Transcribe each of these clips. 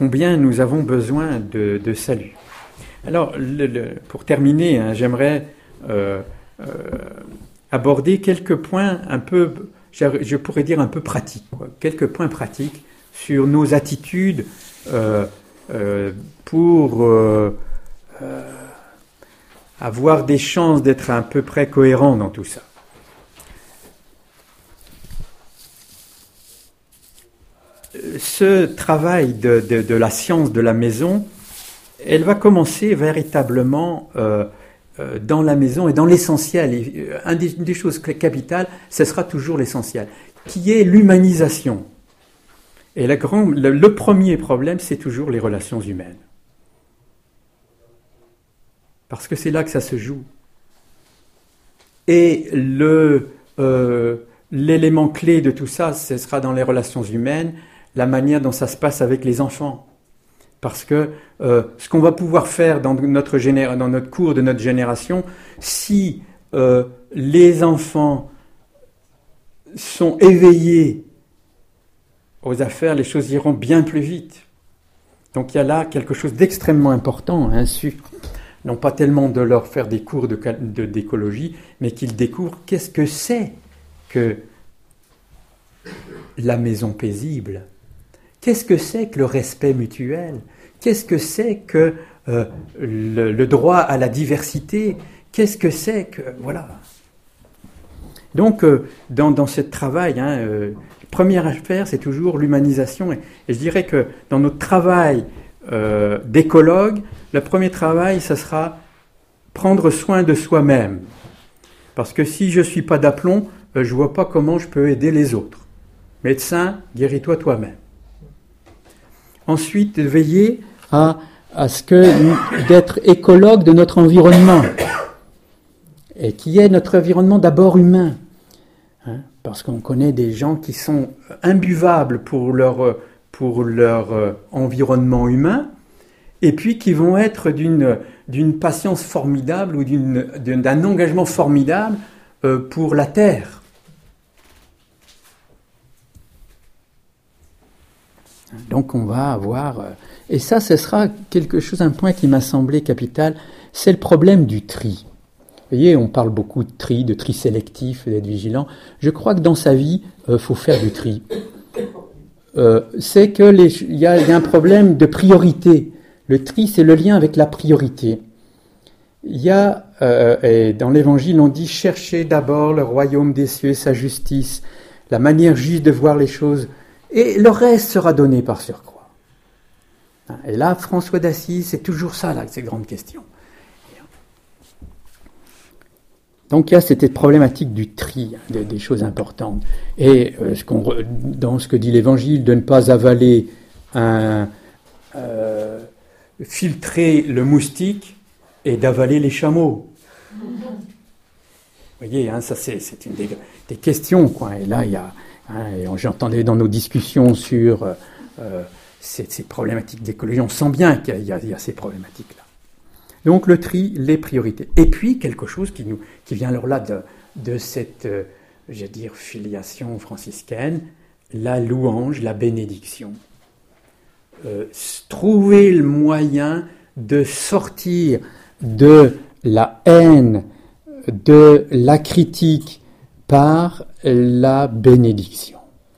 combien nous avons besoin de salut. Alors, pour terminer, hein, j'aimerais aborder quelques points un peu, je pourrais dire un peu pratiques, quoi. Quelques points pratiques sur nos attitudes pour avoir des chances d'être à peu près cohérents dans tout ça. Ce travail de la science de la maison, elle va commencer véritablement dans la maison et dans l'essentiel. Une des choses capitales, ce sera toujours l'essentiel, qui est l'humanisation. Et le premier problème, c'est toujours les relations humaines. Parce que c'est là que ça se joue. Et l'élément clé de tout ça, ce sera dans les relations humaines, la manière dont ça se passe avec les enfants. Parce que ce qu'on va pouvoir faire dans notre cours de notre génération, si les enfants sont éveillés aux affaires, les choses iront bien plus vite. Donc il y a là quelque chose d'extrêmement important, hein, non pas tellement de leur faire des cours d'écologie, mais qu'ils découvrent qu'est-ce que c'est que la maison paisible. Qu'est-ce que c'est que le respect mutuel? Qu'est-ce que c'est que le droit à la diversité? Qu'est-ce que c'est que... Voilà. Donc, dans ce travail, la première affaire, c'est toujours l'humanisation. Et je dirais que dans notre travail d'écologue, le premier travail, ça sera prendre soin de soi-même. Parce que si je ne suis pas d'aplomb, je ne vois pas comment je peux aider les autres. Médecin, guéris-toi toi-même. Ensuite, veiller à ce que d'être écologue de notre environnement, et qui est notre environnement d'abord humain, hein, parce qu'on connaît des gens qui sont imbuvables pour leur environnement humain, et puis qui vont être d'une patience formidable ou d'un engagement formidable pour la terre. Donc on va avoir... Et ça, ce sera un point qui m'a semblé capital, c'est le problème du tri. Vous voyez, on parle beaucoup de tri sélectif, d'être vigilant. Je crois que dans sa vie, faut faire du tri. C'est que il y a un problème de priorité. Le tri, c'est le lien avec la priorité. Il y a, et dans l'Évangile, on dit « Cherchez d'abord le royaume des cieux et sa justice, la manière juste de voir les choses, et le reste sera donné par surcroît. » Et là, François d'Assise, c'est toujours ça, là, ces grandes questions. Donc il y a cette problématique du tri, des choses importantes. Et dans ce que dit l'Évangile, de ne pas avaler filtrer le moustique et d'avaler les chameaux. Vous voyez, hein, ça c'est une des questions, quoi. Et là, il y a, et j'entendais dans nos discussions sur ces problématiques d'écologie, on sent bien qu'il y a ces problématiques-là. Donc le tri, les priorités. Et puis quelque chose qui vient alors là de cette, filiation franciscaine, la louange, la bénédiction. Trouver le moyen de sortir de la haine, de la critique par la bénédiction.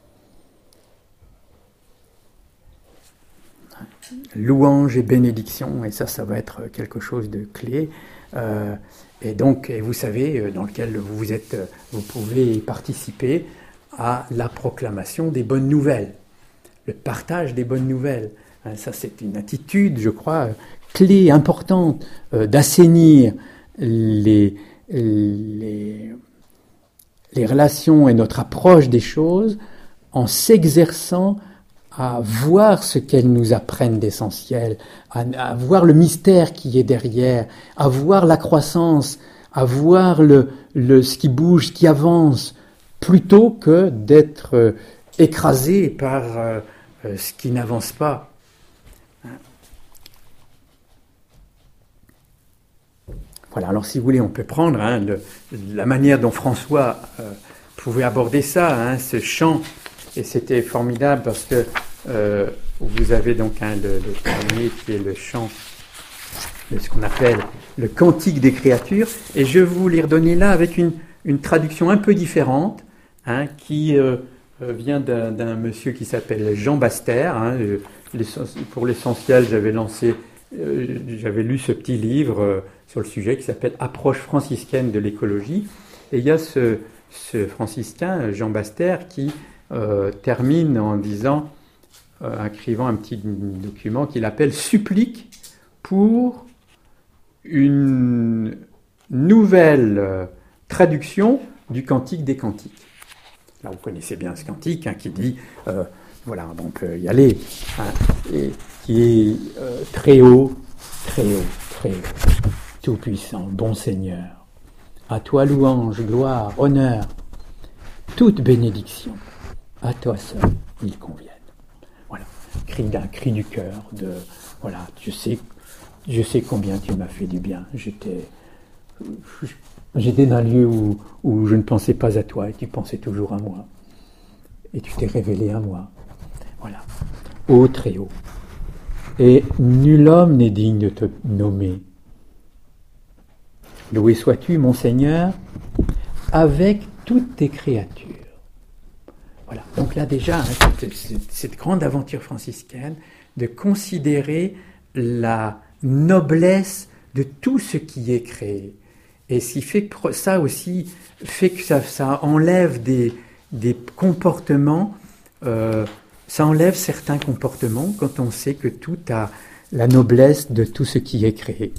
Louange et bénédiction, et ça va être quelque chose de clé. Et vous savez, dans lequel vous pouvez participer à la proclamation des bonnes nouvelles, le partage des bonnes nouvelles. Ça, c'est une attitude, je crois, clé, importante, d'assainir les relations et notre approche des choses en s'exerçant à voir ce qu'elles nous apprennent d'essentiel, à voir le mystère qui est derrière, à voir la croissance, à voir ce qui bouge, ce qui avance, plutôt que d'être écrasé par ce qui n'avance pas. Voilà, alors si vous voulez, on peut prendre la manière dont François pouvait aborder ça, ce chant, et c'était formidable parce que vous avez donc le premier qui est le chant, ce qu'on appelle le cantique des créatures, et je vais vous les redonner là avec une traduction un peu différente, qui vient d'un monsieur qui s'appelle Jean Baster. Pour l'essentiel, j'avais lu ce petit livre sur le sujet qui s'appelle Approche franciscaine de l'écologie, et il y a ce franciscain, Jean Baster, qui termine en disant, écrivant un petit document qu'il appelle Supplique pour une nouvelle traduction du Cantique des Cantiques. Là, vous connaissez bien ce cantique qui dit, voilà, on peut y aller, et qui est très haut, très haut, très haut, tout-puissant, bon Seigneur. À toi louange, gloire, honneur, toute bénédiction. À toi seul, ils conviennent. Voilà, d'un cri du cœur, voilà, je sais combien tu m'as fait du bien. J'étais dans un lieu où je ne pensais pas à toi et tu pensais toujours à moi. Et tu t'es révélé à moi. Voilà, haut, très haut. Et nul homme n'est digne de te nommer. Loué sois-tu, mon Seigneur, avec toutes tes créatures. Voilà, donc là déjà, cette grande aventure franciscaine de considérer la noblesse de tout ce qui est créé. Et ce qui fait que ça aussi fait que ça enlève des comportements, ça enlève certains comportements quand on sait que tout a la noblesse de tout ce qui est créé.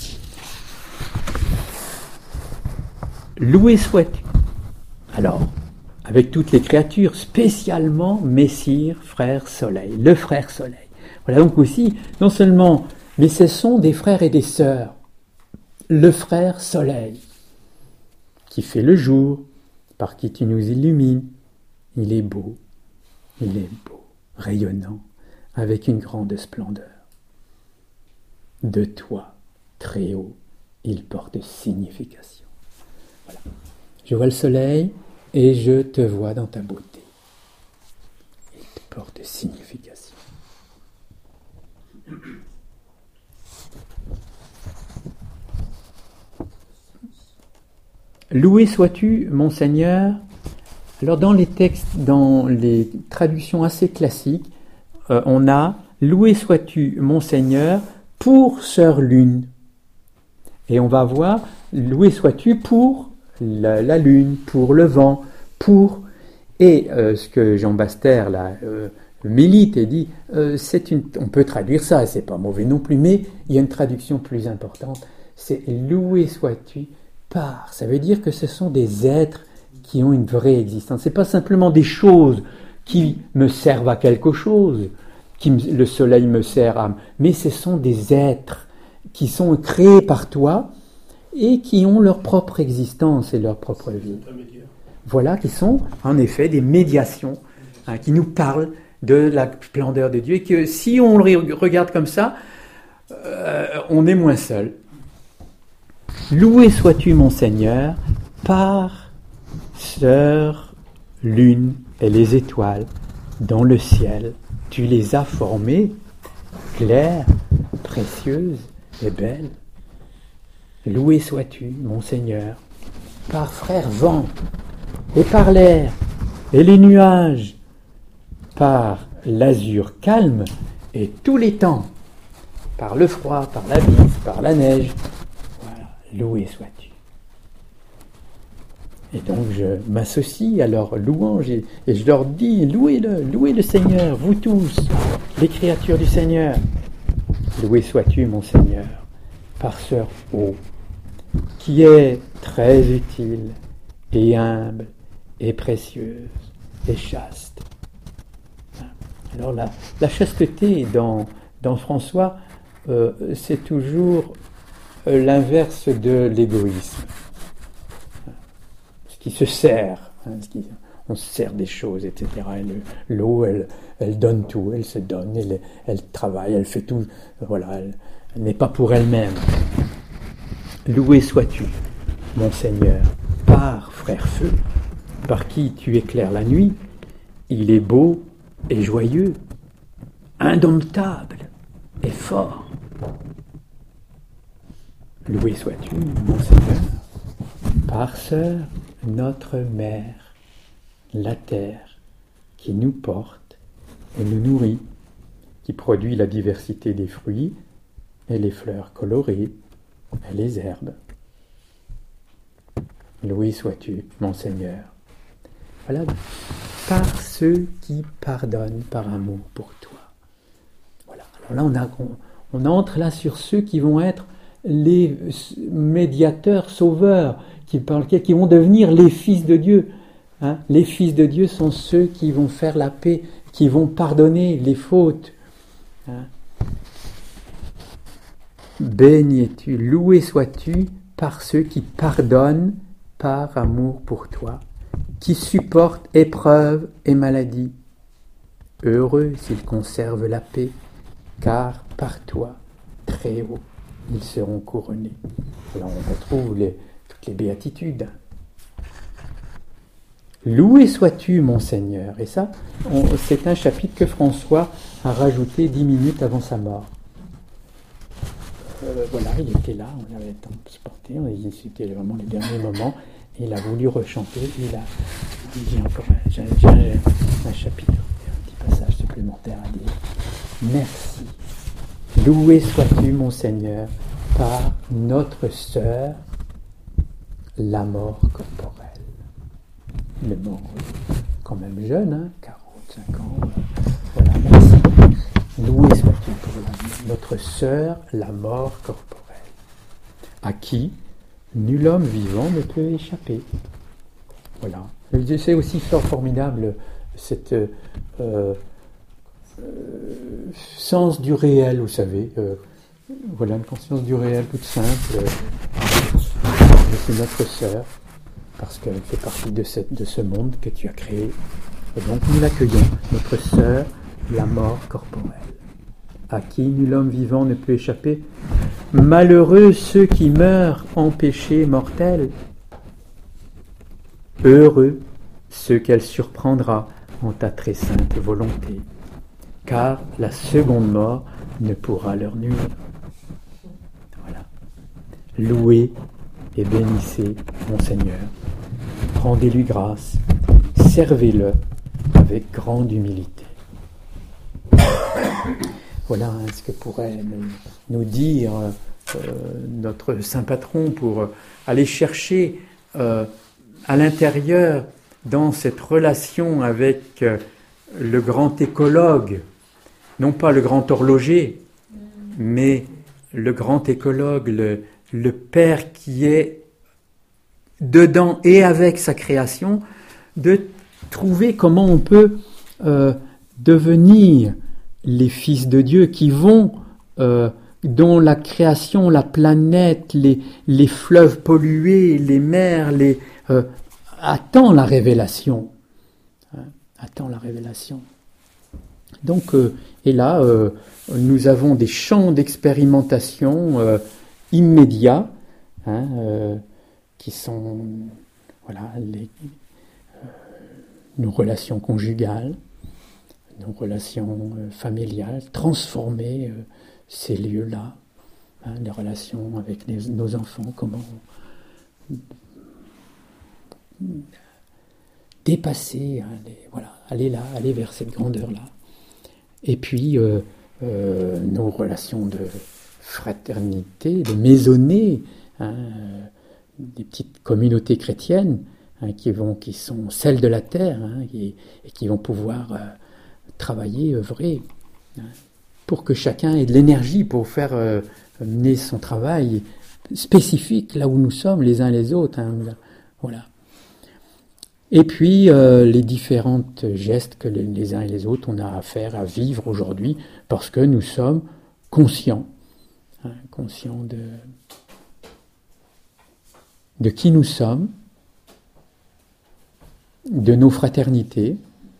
Loué sois-tu. Alors, avec toutes les créatures, spécialement Messire, frère Soleil, le frère Soleil. Voilà donc aussi, non seulement, mais ce sont des frères et des sœurs. Le frère Soleil, qui fait le jour, par qui tu nous illumines. Il est beau, rayonnant, avec une grande splendeur. De toi, très haut, il porte signification. Voilà. Je vois le soleil et je te vois dans ta beauté. Il te porte signification. Loué sois-tu, mon Seigneur. Alors dans les textes, dans les traductions assez classiques, on a « Loué sois-tu, mon Seigneur, pour Sœur Lune ». Et on va voir « Loué sois-tu pour la lune, pour le vent, pour... » Et ce que Jean Baster là, milite et dit, on peut traduire ça, c'est pas mauvais non plus, mais il y a une traduction plus importante, c'est « Loué sois-tu par ». Ça veut dire que ce sont des êtres qui ont une vraie existence. Ce n'est pas simplement des choses qui me servent à quelque chose, le soleil me sert à... Mais ce sont des êtres qui sont créés par toi et qui ont leur propre existence et leur propre vie. Voilà, qui sont en effet des médiations, qui nous parlent de la splendeur de Dieu et que si on le regarde comme ça, on est moins seul. Loué sois-tu, mon Seigneur, par Sœur Lune et les étoiles dans le ciel. Tu les as formées, claires, précieuses et belles. Loué sois-tu, mon Seigneur, par frère vent et par l'air et les nuages, par l'azur calme et tous les temps, par le froid, par la bise, par la neige. Voilà, loué sois-tu. Et donc je m'associe à leur louange et je leur dis, louez le Seigneur, vous tous, les créatures du Seigneur. Loué sois-tu, mon Seigneur, par Sœur Eau, qui est très utile et humble et précieuse et chaste. Alors la chasteté dans François, c'est toujours l'inverse de l'égoïsme. Ce qui se sert, on se sert des choses, etc. Et l'eau, elle donne tout, elle se donne, elle travaille, elle fait tout. Voilà, elle n'est pas pour elle-même. Loué sois-tu, mon Seigneur, par frère feu, par qui tu éclaires la nuit. Il est beau et joyeux, indomptable et fort. Loué sois-tu, mon Seigneur, Parceur, notre mère, la terre, qui nous porte et nous nourrit, qui produit la diversité des fruits et les fleurs colorées et les herbes. Loué sois-tu, mon Seigneur. Voilà, par ceux qui pardonnent par amour pour toi. Voilà. Alors là, on entre là sur ceux qui vont être les médiateurs, sauveurs, qui vont devenir les fils de Dieu. Hein? Les fils de Dieu sont ceux qui vont faire la paix, qui vont pardonner les fautes. Hein? Béni es-tu, loué sois-tu par ceux qui pardonnent par amour pour toi, qui supportent épreuves et maladies. Heureux s'ils conservent la paix, car par toi, très haut, ils seront couronnés. Alors on retrouve toutes les béatitudes. Loué sois-tu, mon Seigneur. Et ça, c'est un chapitre que François a rajouté 10 minutes avant sa mort. Voilà, il était là, on avait transporté, c'était vraiment les derniers moments, et il a voulu rechanter, il a dit encore un chapitre, un petit passage supplémentaire à dire. Merci. Loué sois-tu, mon Seigneur, par notre sœur, la mort corporelle. Il est mort quand même jeune, 45 ans. Voilà, merci. Loué sois-tu pour notre sœur, la mort corporelle, à qui nul homme vivant ne peut échapper. Voilà. C'est aussi fort formidable cette sens du réel, vous savez. Voilà, une conscience du réel toute simple. C'est notre sœur, parce qu'elle fait partie de ce monde que tu as créé. Et donc nous l'accueillons, notre sœur, la mort corporelle, à qui nul homme vivant ne peut échapper. Malheureux ceux qui meurent en péché mortel. Heureux ceux qu'elle surprendra en ta très sainte volonté, car la seconde mort ne pourra leur nuire. Voilà. Louez et bénissez mon Seigneur. Rendez-lui grâce, servez-le avec grande humilité. Voilà ce que pourrait nous dire notre saint patron pour aller chercher à l'intérieur, dans cette relation avec le grand écologue, non pas le grand horloger, mais le grand écologue, le Père qui est dedans et avec sa création, de trouver comment on peut devenir les fils de Dieu qui vont, dont la création, la planète, les fleuves pollués, les mers, attend la révélation. Attend la révélation. Donc, et là, nous avons des champs d'expérimentation immédiats, qui sont nos relations conjugales, nos relations familiales, transformer ces lieux-là, les relations avec nos enfants, comment dépasser, aller là, aller vers cette grandeur-là. Et puis, nos relations de fraternité, de maisonnée, des petites communautés chrétiennes, qui sont celles de la terre, et qui vont pouvoir travailler, œuvrer, pour que chacun ait de l'énergie pour faire mener son travail spécifique là où nous sommes les uns les autres. Voilà. Et puis les différents gestes que les uns et les autres on a à faire, à vivre aujourd'hui, parce que nous sommes conscients, conscients de qui nous sommes, de nos fraternités,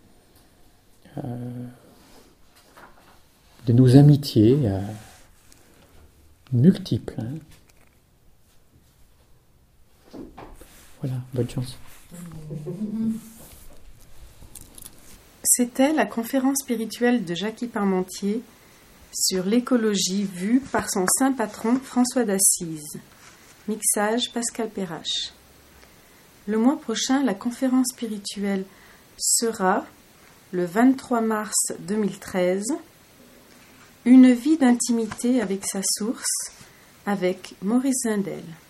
de nos amitiés multiples. Voilà, bonne chance. C'était la conférence spirituelle de Jackie Parmentier sur l'écologie vue par son saint patron François d'Assise. Mixage Pascal Perrache. Le mois prochain, la conférence spirituelle sera, le 23 mars 2013, Une vie d'intimité avec sa source, avec Maurice Zindel.